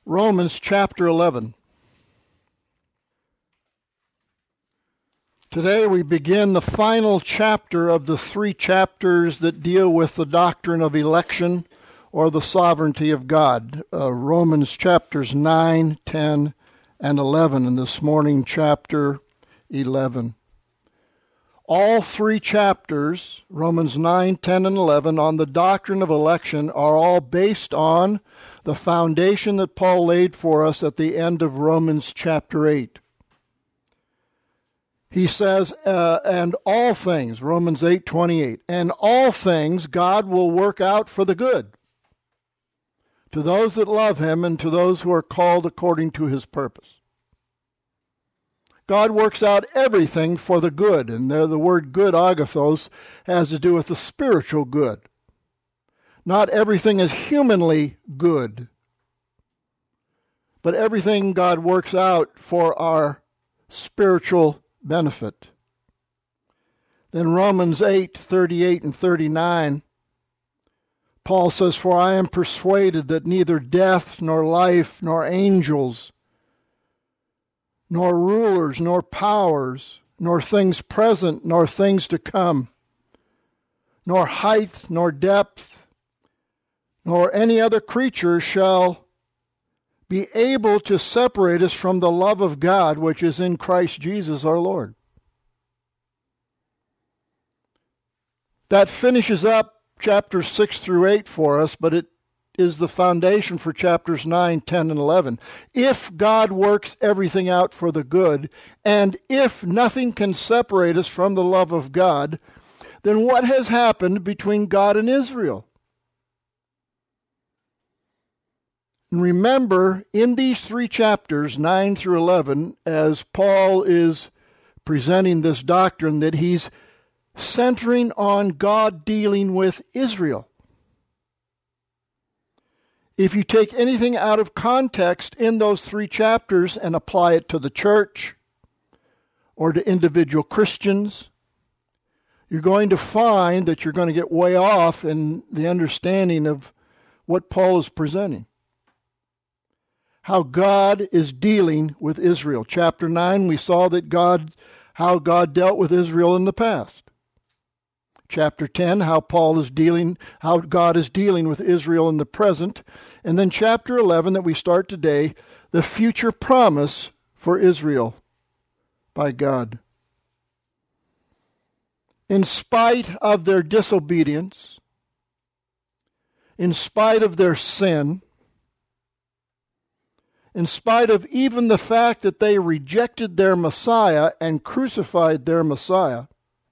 Romans chapter 11. Today we begin the final chapter of the 3 chapters that deal with the doctrine of election or the sovereignty of God. Romans chapters 9, 10, and 11, and this morning chapter 11. All 3 chapters, Romans 9, 10, and 11, on the doctrine of election are all based on the foundation that Paul laid for us at the end of Romans chapter 8. He says, and all things, Romans 8:28, and all things God will work out for the good, to those that love him and to those who are called according to his purpose. God works out everything for the good, and there the word good, agathos, has to do with the spiritual good. Not everything is humanly good, but everything God works out for our spiritual benefit. Then Romans 8, 38 and 39, Paul says, "For I am persuaded that neither death, nor life, nor angels, nor rulers, nor powers, nor things present, nor things to come, nor height, nor depth, nor any other creature shall be able to separate us from the love of God which is in Christ Jesus our Lord." That finishes up chapters 6 through 8 for us, but it is the foundation for chapters 9, 10, and 11. If God works everything out for the good, and if nothing can separate us from the love of God, then what has happened between God and Israel? And remember, in these 3 chapters, 9 through 11, as Paul is presenting this doctrine, that he's centering on God dealing with Israel. If you take anything out of context in those 3 chapters and apply it to the church or to individual Christians, you're going to find that you're going to get way off in the understanding of what Paul is presenting. How God is dealing with Israel. Chapter 9, we saw that how God dealt with Israel in the past. Chapter 10, how God is dealing with Israel in the present. And then chapter 11, that we start today, the future promise for Israel by God. In spite of their disobedience, in spite of their sin, in spite of even the fact that they rejected their Messiah and crucified their Messiah,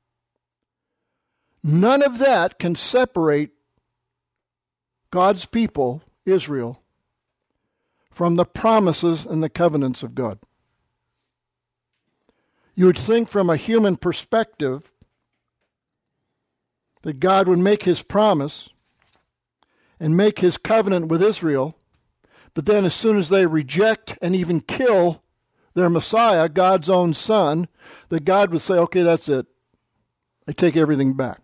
none of that can separate God's people, Israel, from the promises and the covenants of God. You would think from a human perspective that God would make his promise and make his covenant with Israel, but then as soon as they reject and even kill their Messiah, God's own Son, that God would say, okay, that's it. I take everything back.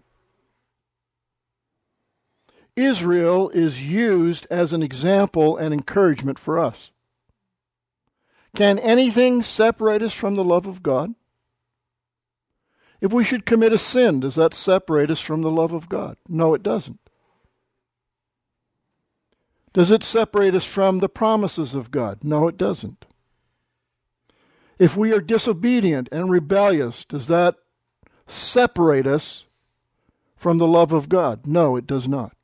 Israel is used as an example and encouragement for us. Can anything separate us from the love of God? If we should commit a sin, does that separate us from the love of God? No, it doesn't. Does it separate us from the promises of God? No, it doesn't. If we are disobedient and rebellious, does that separate us from the love of God? No, it does not.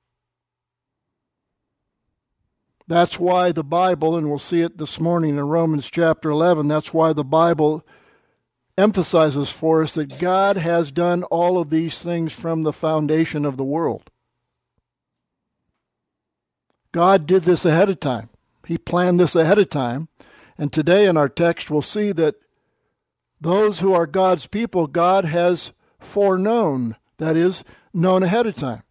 That's why the Bible, and we'll see it this morning in Romans chapter 11, that's why the Bible emphasizes for us that God has done all of these things from the foundation of the world. God did this ahead of time. He planned this ahead of time. And today in our text we'll see that those who are God's people, God has foreknown, that is, known ahead of time.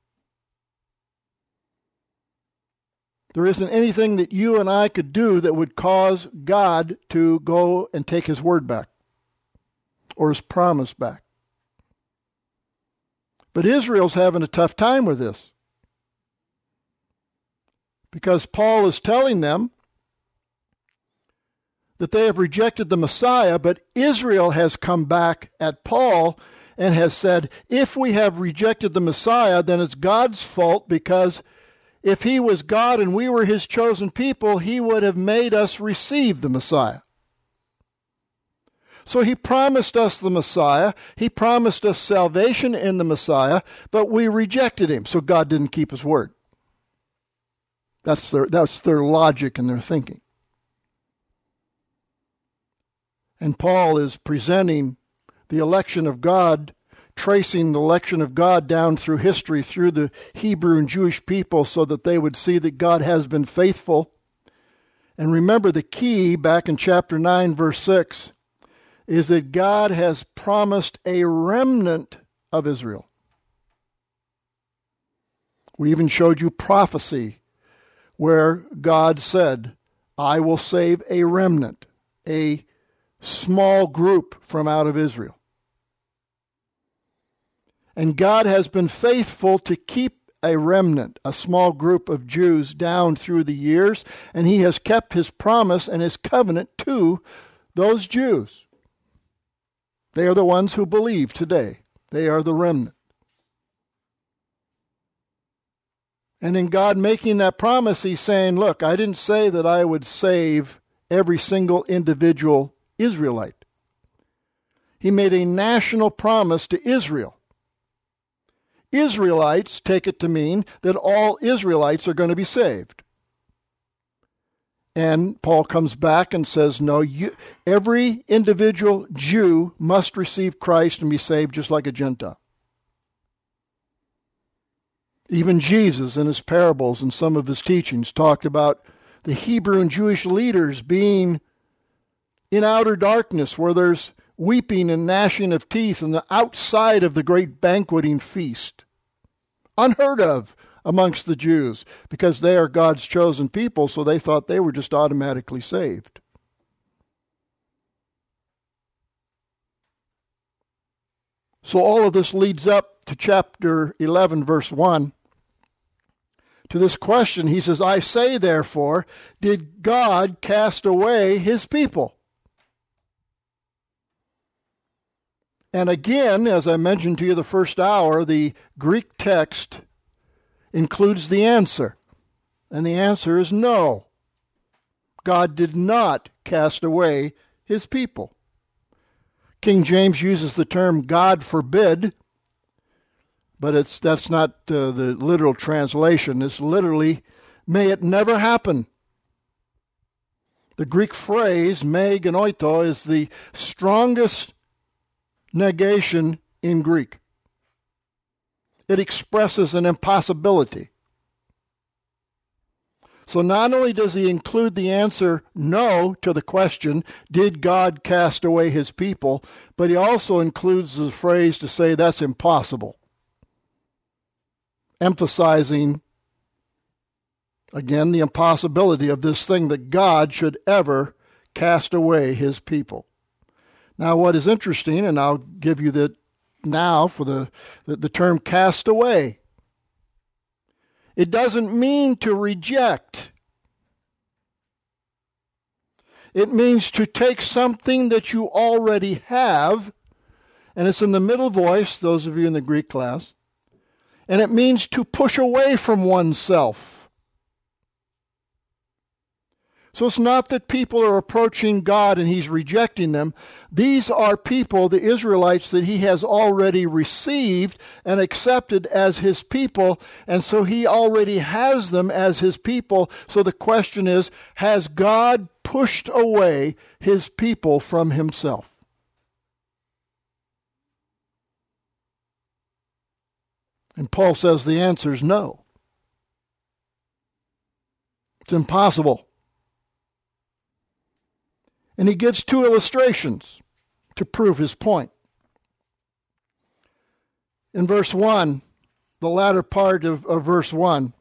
There isn't anything that you and I could do that would cause God to go and take his word back or his promise back. But Israel's having a tough time with this. because Paul is telling them that they have rejected the Messiah, but Israel has come back at Paul and has said, if we have rejected the Messiah, then it's God's fault, because if he was God and we were his chosen people, he would have made us receive the Messiah. So he promised us the Messiah. He promised us salvation in the Messiah, but we rejected him, so God didn't keep his word. That's their logic and their thinking. And Paul is presenting the election of God, tracing the election of God down through history, through the Hebrew and Jewish people, so that they would see that God has been faithful. And remember, the key back in chapter 9, verse 6, is that God has promised a remnant of Israel. We even showed you prophecy where God said, I will save a remnant, a small group from out of Israel. And God has been faithful to keep a remnant, a small group of Jews down through the years, and he has kept his promise and his covenant to those Jews. They are the ones who believe today. They are the remnant. And in God making that promise, he's saying, look, I didn't say that I would save every single individual Israelite. He made a national promise to Israel. Israelites take it to mean that all Israelites are going to be saved. And Paul comes back and says, no, every individual Jew must receive Christ and be saved just like a Gentile. Even Jesus in his parables and some of his teachings talked about the Hebrew and Jewish leaders being in outer darkness where there's weeping and gnashing of teeth and the outside of the great banqueting feast. Unheard of amongst the Jews, because they are God's chosen people, so they thought they were just automatically saved. So all of this leads up to chapter 11, verse 1. To this question, he says, I say, therefore, did God cast away his people? And again, as I mentioned to you the first hour, the Greek text includes the answer. And the answer is no. God did not cast away his people. King James uses the term God forbid, but that's not the literal translation. It's literally, may it never happen. The Greek phrase, me genoito, is the strongest negation in Greek. It expresses an impossibility. So not only does he include the answer no to the question, did God cast away his people, but he also includes the phrase to say that's impossible, emphasizing, again, the impossibility of this thing that God should ever cast away his people. Now, what is interesting, and I'll give you that now for the term cast away, it doesn't mean to reject. It means to take something that you already have, and it's in the middle voice, those of you in the Greek class, and it means to push away from oneself. So it's not that people are approaching God and he's rejecting them. These are people, the Israelites, that he has already received and accepted as his people, and so he already has them as his people. So the question is, has God pushed away his people from himself? And Paul says the answer is no. It's impossible. And he gives two illustrations to prove his point. In verse 1, the latter part of verse 1,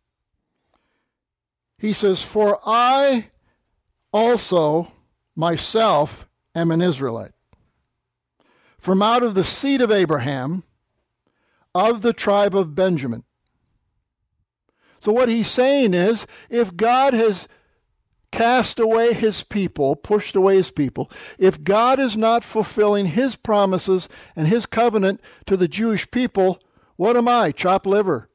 he says, for I also myself am an Israelite, from out of the seed of Abraham, of the tribe of Benjamin. So what he's saying is, if God has cast away his people, pushed away his people, if God is not fulfilling his promises and his covenant to the Jewish people, what am I? Chopped liver.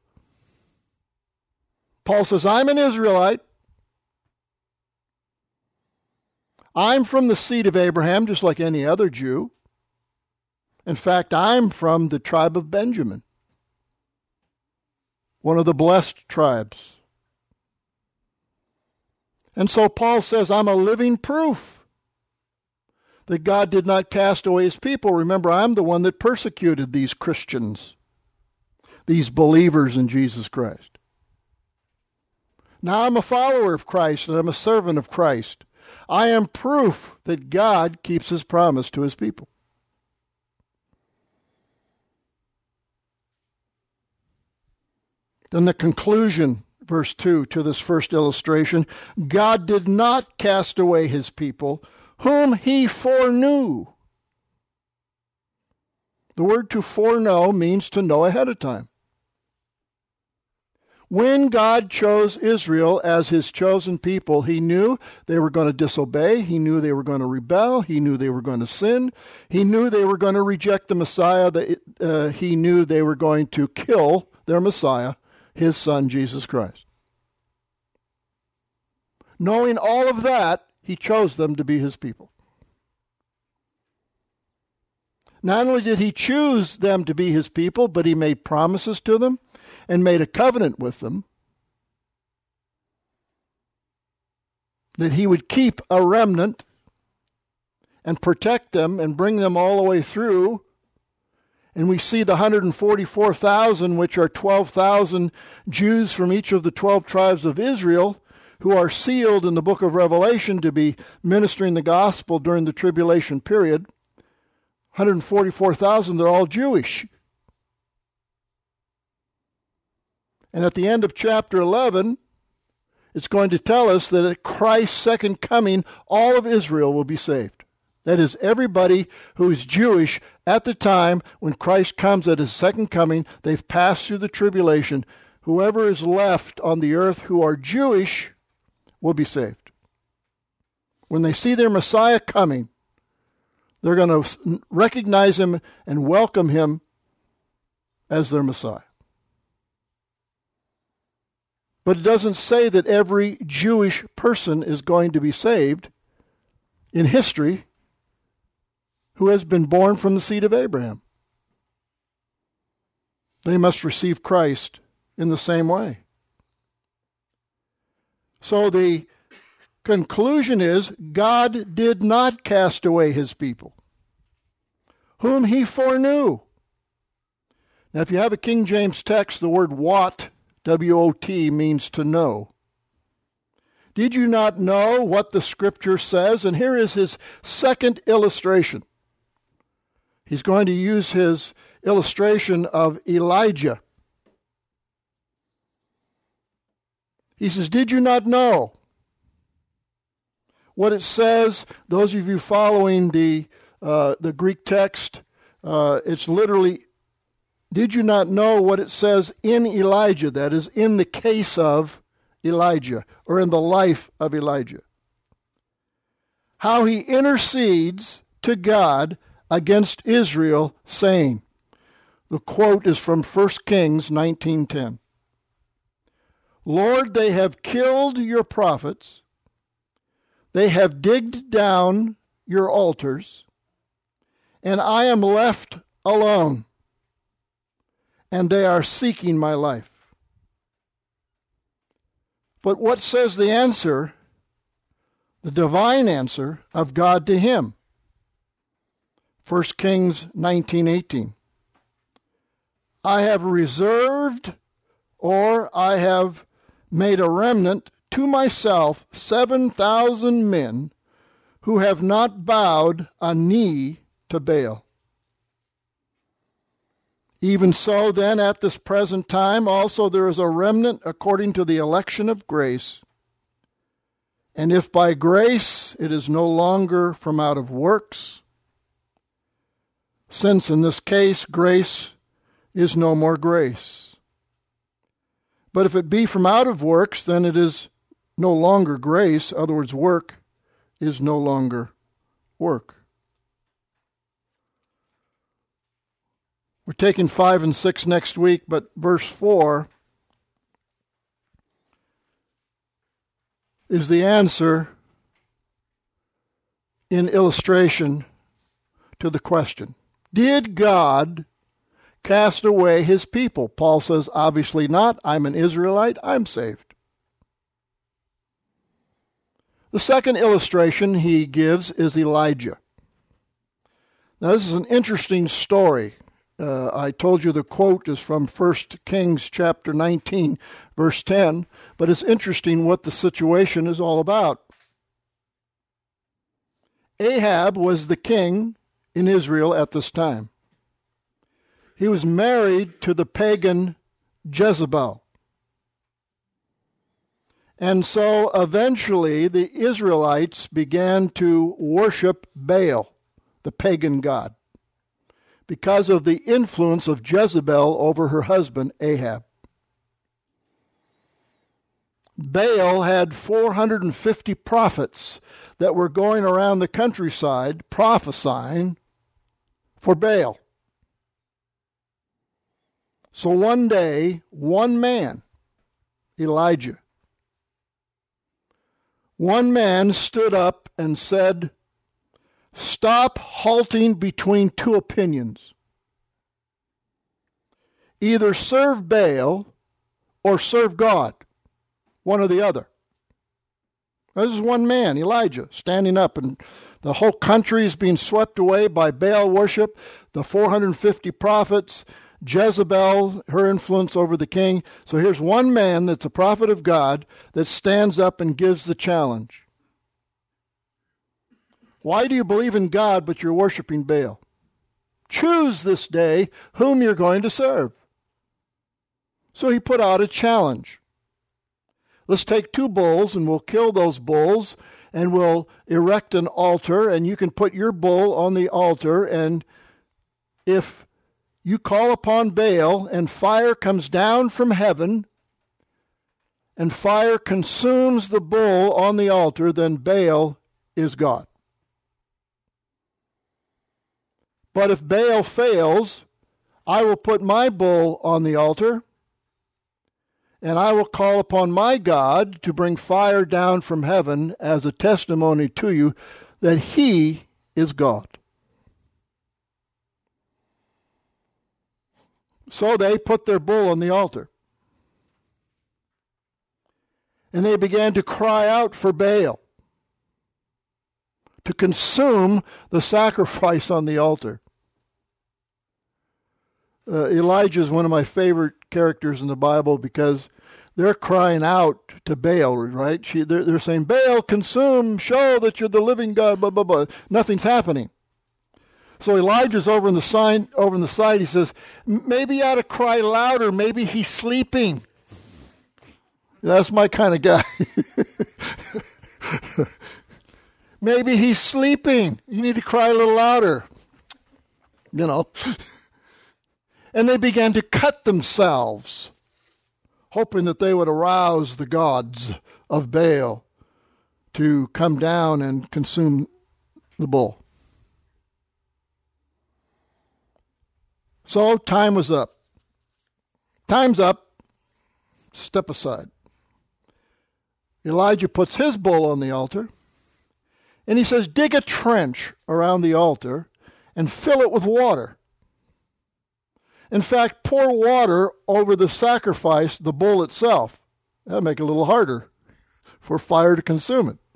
Paul says, I'm an Israelite. I'm from the seed of Abraham, just like any other Jew. In fact, I'm from the tribe of Benjamin, one of the blessed tribes. And so Paul says, I'm a living proof that God did not cast away his people. Remember, I'm the one that persecuted these Christians, these believers in Jesus Christ. Now I'm a follower of Christ and I'm a servant of Christ. I am proof that God keeps his promise to his people. Then the conclusion, verse 2, to this first illustration, God did not cast away his people, whom he foreknew. The word to foreknow means to know ahead of time. When God chose Israel as his chosen people, he knew they were going to disobey. He knew they were going to rebel. He knew they were going to sin. He knew they were going to reject the Messiah. He knew they were going to kill their Messiah, his Son, Jesus Christ. Knowing all of that, he chose them to be his people. Not only did he choose them to be his people, but he made promises to them and made a covenant with them that he would keep a remnant and protect them and bring them all the way through. And we see the 144,000, which are 12,000 Jews from each of the 12 tribes of Israel, who are sealed in the book of Revelation to be ministering the gospel during the tribulation period. 144,000, they're all Jewish. And at the end of chapter 11, it's going to tell us that at Christ's second coming, all of Israel will be saved. That is, everybody who is Jewish at the time when Christ comes at his second coming, they've passed through the tribulation. Whoever is left on the earth who are Jewish will be saved. When they see their Messiah coming, they're going to recognize him and welcome him as their Messiah. But it doesn't say that every Jewish person is going to be saved in history who has been born from the seed of Abraham. They must receive Christ in the same way. So the conclusion is, God did not cast away his people, whom he foreknew. Now, if you have a King James text, the word wot, W-O-T, means to know. Did you not know what the Scripture says? And here is his second illustration. He's going to use his illustration of Elijah. He says, did you not know what it says? Those of you following the Greek text, it's literally, did you not know what it says in Elijah? That is, in the case of Elijah, or in the life of Elijah. How he intercedes to God against Israel, saying, the quote is from 1 Kings 19:10. Lord, they have killed your prophets, they have digged down your altars, and I am left alone, and they are seeking my life. But what says the answer, the divine answer of God to him? 1 Kings 19:18. I have reserved, or I have made a remnant to myself 7,000 men who have not bowed a knee to Baal. Even so, then, at this present time, also there is a remnant according to the election of grace. And if by grace, it is no longer from out of works, since in this case grace is no more grace. But if it be from out of works, then it is no longer grace. In other words, work is no longer work. We're taking 5 and 6 next week, but verse 4 is the answer in illustration to the question. Did God cast away his people? Paul says, obviously not. I'm an Israelite. I'm saved. The second illustration he gives is Elijah. Now, this is an interesting story. I told you the quote is from 1 Kings chapter 19, verse 10, but it's interesting what the situation is all about. Ahab was the king in Israel at this time. He was married to the pagan Jezebel. And so eventually the Israelites began to worship Baal, the pagan god, because of the influence of Jezebel over her husband Ahab. Baal had 450 prophets that were going around the countryside prophesying for Baal. So one day, one man, Elijah, one man stood up and said, "Stop halting between two opinions. Either serve Baal or serve God, one or the other." This is one man, Elijah, standing up, and the whole country is being swept away by Baal worship, the 450 prophets, Jezebel, her influence over the king. So here's one man that's a prophet of God that stands up and gives the challenge. Why do you believe in God but you're worshiping Baal? Choose this day whom you're going to serve. So he put out a challenge. Let's take 2 bulls and we'll kill those bulls and we'll erect an altar, and you can put your bull on the altar, and if you call upon Baal and fire comes down from heaven and fire consumes the bull on the altar, then Baal is God. But if Baal fails, I will put my bull on the altar, and I will call upon my God to bring fire down from heaven as a testimony to you that he is God. So they put their bull on the altar. And they began to cry out for Baal to consume the sacrifice on the altar. Elijah is one of my favorite characters in the Bible because they're crying out to Baal, right? They're saying, "Baal, consume, show that you're the living God, blah, blah, blah." Nothing's happening. So Elijah's over on the side, he says, "Maybe you ought to cry louder. Maybe he's sleeping." That's my kind of guy. Maybe he's sleeping. You need to cry a little louder. You know. And they began to cut themselves, hoping that they would arouse the gods of Baal to come down and consume the bull. So time was up. Time's up. Step aside. Elijah puts his bull on the altar, and he says, "Dig a trench around the altar and fill it with water. In fact, pour water over the sacrifice, the bull itself." That'll make it a little harder for fire to consume it.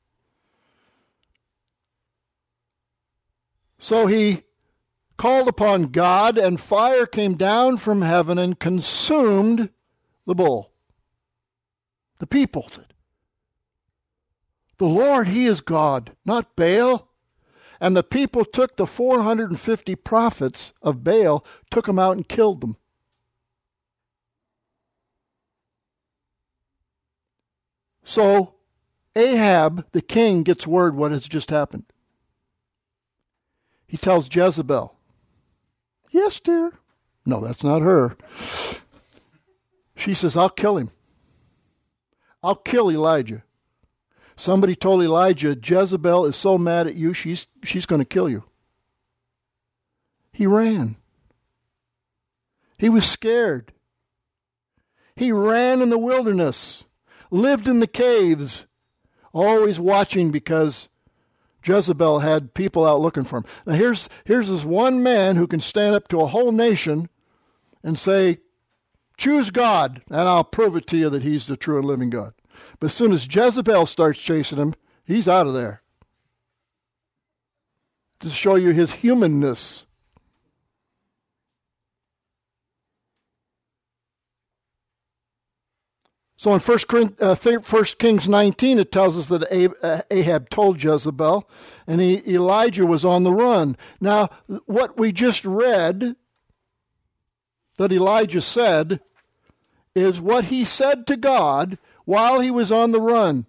So he called upon God, and fire came down from heaven and consumed the bull. The people did. The Lord, he is God, not Baal. And the people took the 450 prophets of Baal, took them out and killed them. So Ahab, the king, gets word what has just happened. He tells Jezebel, "Yes, dear." No, that's not her. She says, I'll kill him. I'll kill Elijah. Somebody told Elijah, Jezebel is so mad at you, she's going to kill you. He ran. He was scared. He ran in the wilderness, lived in the caves, always watching because Jezebel had people out looking for him. Now here's this one man who can stand up to a whole nation and say, choose God, and I'll prove it to you that he's the true and living God. But as soon as Jezebel starts chasing him, he's out of there. To show you his humanness. So in 1 Kings 19, it tells us that Ahab told Jezebel, and Elijah was on the run. Now, what we just read that Elijah said is what he said to God while he was on the run.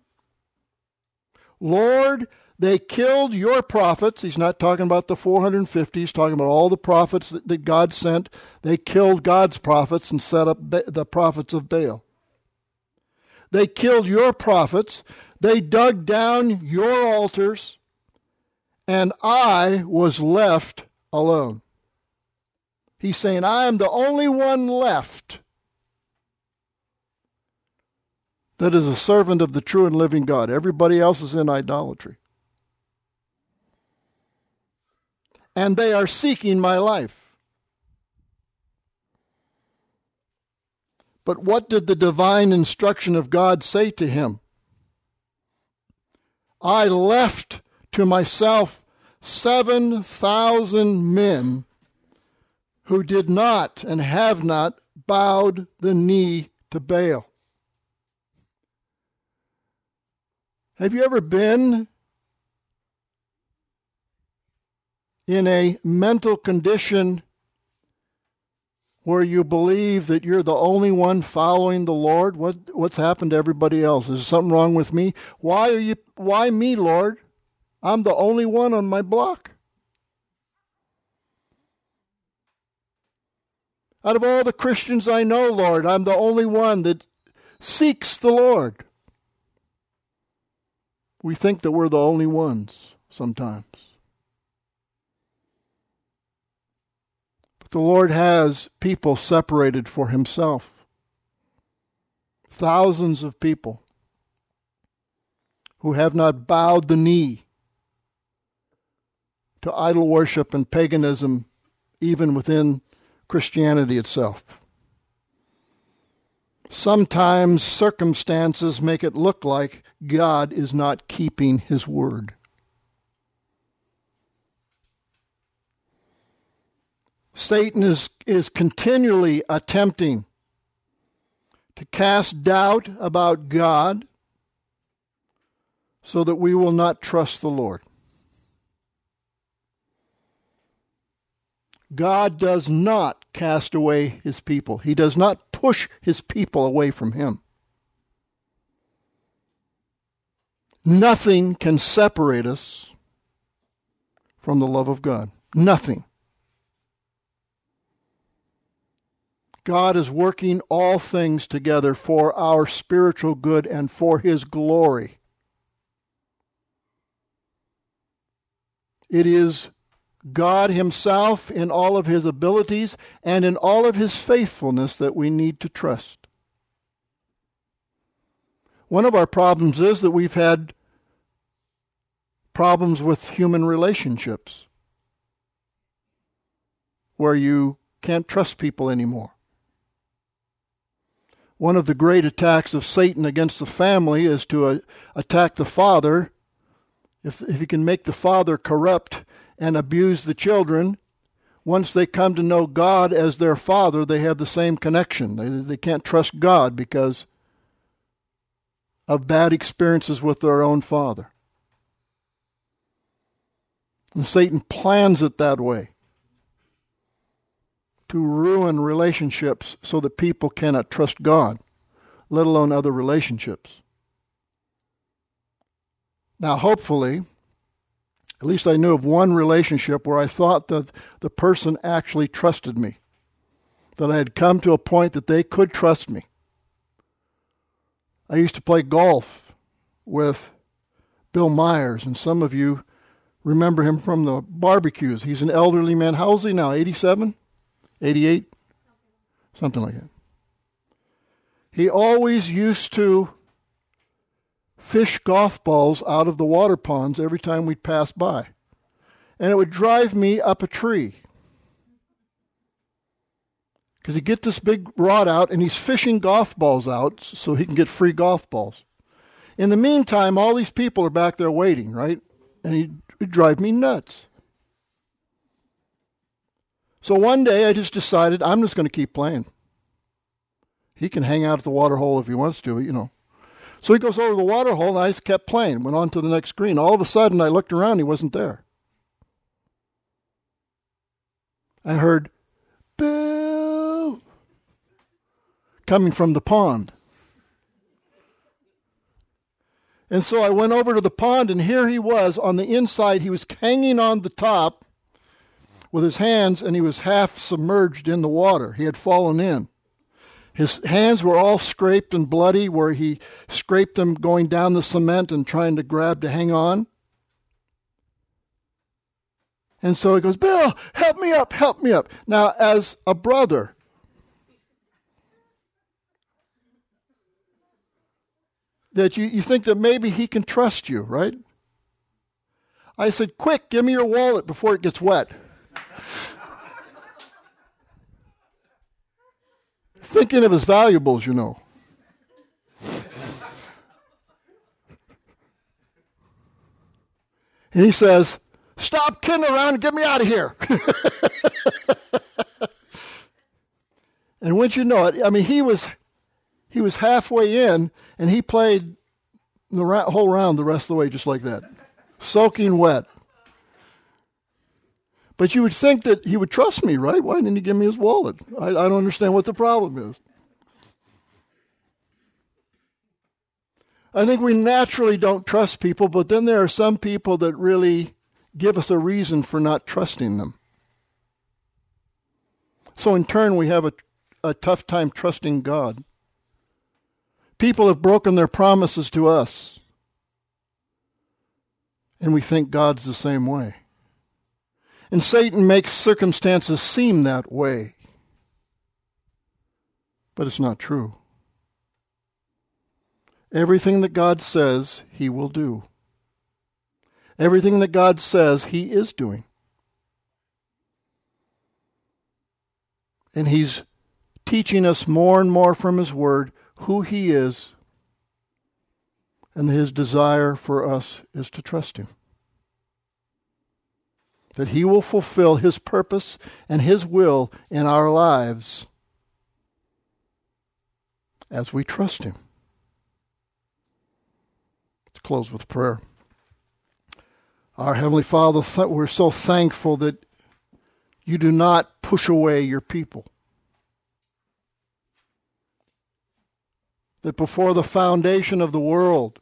Lord, they killed your prophets. He's not talking about the 450. He's talking about all the prophets that God sent. They killed God's prophets and set up the prophets of Baal. They killed your prophets. They dug down your altars. And I was left alone. He's saying, I am the only one left that is a servant of the true and living God. Everybody else is in idolatry. And they are seeking my life. But what did the divine instruction of God say to him? I left to myself 7,000 men who did not and have not bowed the knee to Baal. Have you ever been in a mental condition where you believe that you're the only one following the Lord? What's happened to everybody else? Is there something wrong with me? Why me, Lord? I'm the only one on my block. Out of all the Christians I know, Lord, I'm the only one that seeks the Lord. We think that we're the only ones sometimes. But the Lord has people separated for himself. Thousands of people who have not bowed the knee to idol worship and paganism, even within Christianity itself. Sometimes circumstances make it look like God is not keeping his word. Satan is continually attempting to cast doubt about God so that we will not trust the Lord. God does not cast away his people. He does not push his people away from him. Nothing can separate us from the love of God. Nothing. God is working all things together for our spiritual good and for his glory. It is God himself in all of his abilities and in all of his faithfulness that we need to trust. One of our problems is that we've had problems with human relationships where you can't trust people anymore. One of the great attacks of Satan against the family is to attack the father. If he can make the father corrupt and abuse the children, once they come to know God as their father, they have the same connection. They can't trust God because of bad experiences with their own father. And Satan plans it that way, to ruin relationships so that people cannot trust God, let alone other relationships. Now, hopefully, at least I knew of one relationship where I thought that the person actually trusted me, that I had come to a point that they could trust me. I used to play golf with Bill Myers, and some of you remember him from the barbecues. He's an elderly man. How old is he now? 87? 88? Something like that. He always used to fish golf balls out of the water ponds every time we'd pass by. And it would drive me up a tree. Because he'd get this big rod out and he's fishing golf balls out so he can get free golf balls. In the meantime, all these people are back there waiting, right? And it'd drive me nuts. So one day I just decided I'm just going to keep playing. He can hang out at the water hole if he wants to, you know. So he goes over to the water hole and I just kept playing, went on to the next green. All of a sudden I looked around, he wasn't there. I heard, Bill, coming from the pond. And so I went over to the pond, and here he was on the inside. He was hanging on the top with his hands, and he was half submerged in the water. He had fallen in. His hands were all scraped and bloody where he scraped them going down the cement and trying to grab to hang on. And so he goes, Bill, help me up, help me up. Now, as a brother, that you think that maybe he can trust you, right? I said, quick, give me your wallet before it gets wet. Thinking of his valuables, you know. And he says, stop kidding around and get me out of here. And once you know it, I mean, he was halfway in, and he played the whole round the rest of the way just like that, soaking wet. But you would think that he would trust me, right? Why didn't he give me his wallet? I don't understand what the problem is. I think we naturally don't trust people, but then there are some people that really give us a reason for not trusting them. So in turn, we have a tough time trusting God. People have broken their promises to us, and we think God's the same way. And Satan makes circumstances seem that way, but it's not true. Everything that God says, He will do. Everything that God says, He is doing. And He's teaching us more and more from His Word who He is, and His desire for us is to trust Him. That He will fulfill His purpose and His will in our lives as we trust Him. Let's close with prayer. Our Heavenly Father, we're so thankful that You do not push away Your people. That before the foundation of the world,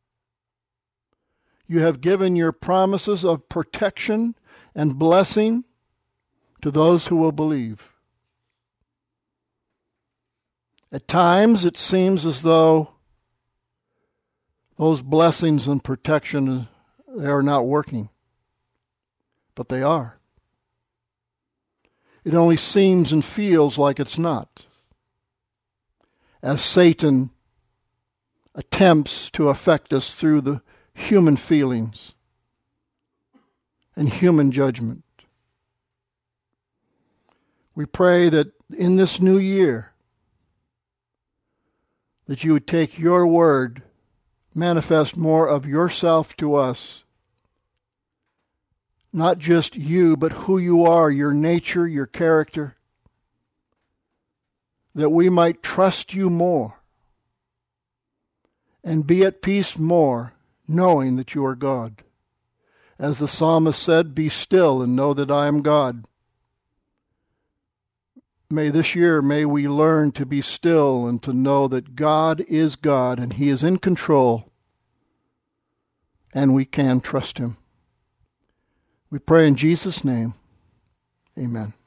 You have given Your promises of protection and blessing to those who will believe. At times it seems as though those blessings and protection, they are not working, but they are. It only seems and feels like it's not, as Satan attempts to affect us through the human feelings and human judgment. We pray that in this new year, that You would take Your word, manifest more of Yourself to us. Not just You, but who You are, Your nature, Your character. That we might trust You more and be at peace more, knowing that You are God. As the psalmist said, be still and know that I am God. May this year, may we learn to be still and to know that God is God and He is in control and we can trust Him. We pray in Jesus' name. Amen.